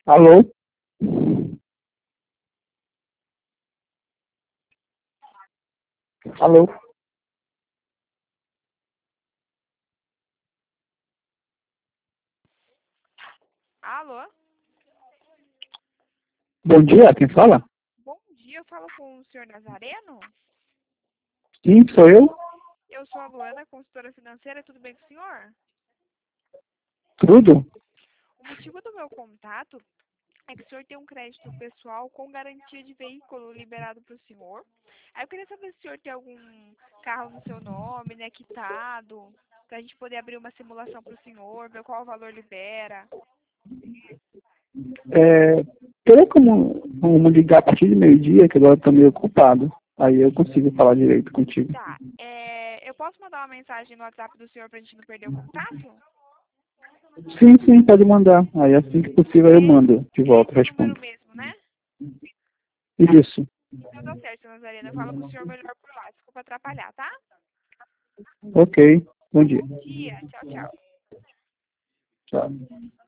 Alô? Alô? Alô? Bom dia, quem fala? Bom dia, eu falo com o senhor Nazareno? Sim, sou eu? Eu sou a Luana, consultora financeira, tudo bem com o senhor? Tudo? O motivo do meu contato é que o senhor tem um crédito pessoal com garantia de veículo liberado para o senhor. Aí eu queria saber se o senhor tem algum carro no seu nome, né, quitado, para a gente poder abrir uma simulação para o senhor, ver qual o valor libera. Teria como ligar a partir de meio-dia, que agora eu tô meio ocupado. Aí eu consigo falar direito contigo. Tá, eu posso mandar uma mensagem no WhatsApp do senhor para a gente não perder o contato? Sim, sim, pode mandar. Aí assim que possível eu mando de É volta, esse número respondo. mesmo, né? Isso. Então tá certo, Nazarena. Eu falo com o senhor melhor por lá. Desculpa atrapalhar, tá? Ok. Bom dia. Bom dia. Tchau, tchau. Tchau.